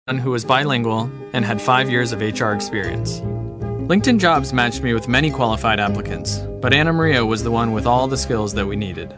Who was bilingual and had 5 years of HR experience. LinkedIn Jobs matched me with many qualified applicants, but Anna Maria was the one with all the skills that we needed.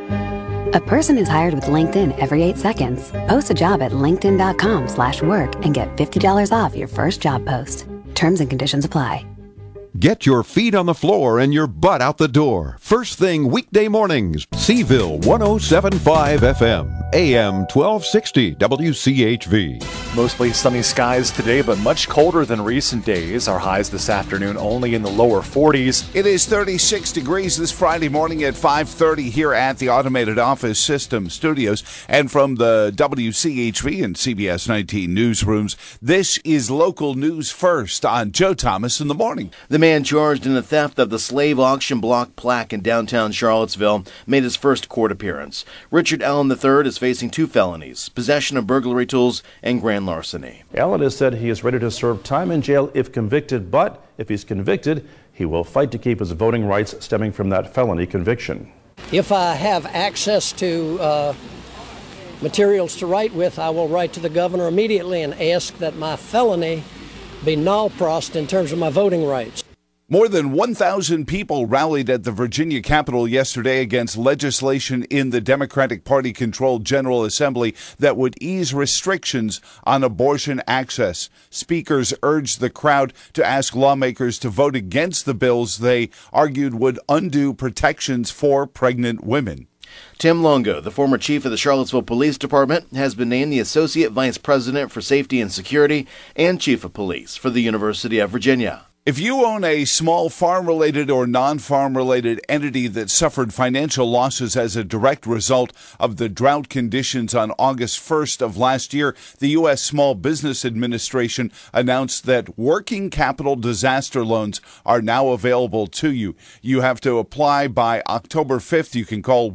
A person is hired with LinkedIn every 8 seconds. Post a job at linkedin.com/work and get $50 off your first job post. Terms and conditions apply. Get your feet on the floor and your butt out the door. First thing weekday mornings. Seville 107.5 FM, AM 1260 WCHV. Mostly sunny skies today, but much colder than recent days. Our highs this afternoon only in the lower 40s. It is 36 degrees this Friday morning at 5:30 here at the Automated Office System Studios. And from the WCHV and CBS 19 newsrooms, this is local news first on Joe Thomas in the morning. The man charged in the theft of the slave auction block plaque in downtown Charlottesville made his first court appearance. Richard Allen III is facing 2 felonies, possession of burglary tools and grand larceny. Allen has said he is ready to serve time in jail if convicted, but if he's convicted, he will fight to keep his voting rights stemming from that felony conviction. If I have access to materials to write with, I will write to the governor immediately and ask that my felony be null prost in terms of my voting rights. More than 1,000 people rallied at the Virginia Capitol yesterday against legislation in the Democratic Party-controlled General Assembly that would ease restrictions on abortion access. Speakers urged the crowd to ask lawmakers to vote against the bills they argued would undo protections for pregnant women. Tim Longo, the former chief of the Charlottesville Police Department, has been named the Associate Vice President for Safety and Security and Chief of Police for the University of Virginia. If you own a small farm-related or non-farm-related entity that suffered financial losses as a direct result of the drought conditions on August 1st of last year, the U.S. Small Business Administration announced that working capital disaster loans are now available to you. You have to apply by October 5th. You can call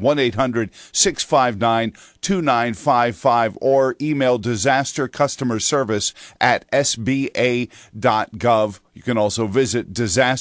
1-800-659-2955 or email disaster customer service at sba.gov. You can also visit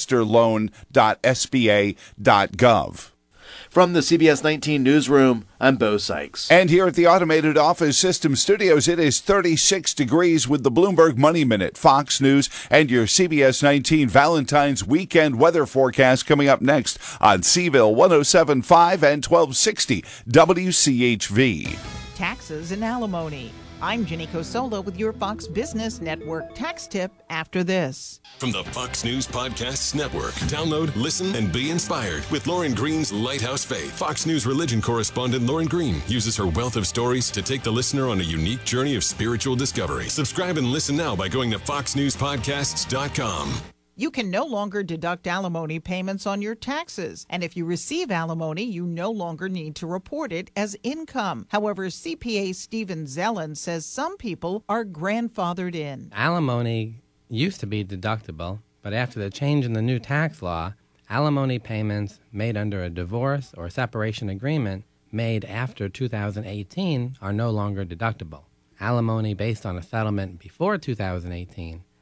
disasterloan.sba.gov. From the CBS 19 newsroom, I'm Bo Sykes. And here at the Automated Office System Studios, it is 36 degrees with the Bloomberg Money Minute, Fox News, and your CBS 19 Valentine's weekend weather forecast coming up next on Seville 107.5 and 1260 WCHV. Taxes and alimony. I'm Jenny Cosola with your Fox Business Network tax tip after this. From the Fox News Podcasts Network, download, listen, and be inspired with Lauren Green's Lighthouse Faith. Fox News religion correspondent Lauren Green uses her wealth of stories to take the listener on a unique journey of spiritual discovery. Subscribe and listen now by going to foxnewspodcasts.com. You can no longer deduct alimony payments on your taxes. And if you receive alimony, you no longer need to report it as income. However, CPA Stephen Zellen says some people are grandfathered in. Alimony used to be deductible, but after the change in the new tax law, alimony payments made under a divorce or separation agreement made after 2018 are no longer deductible. Alimony based on a settlement before 2018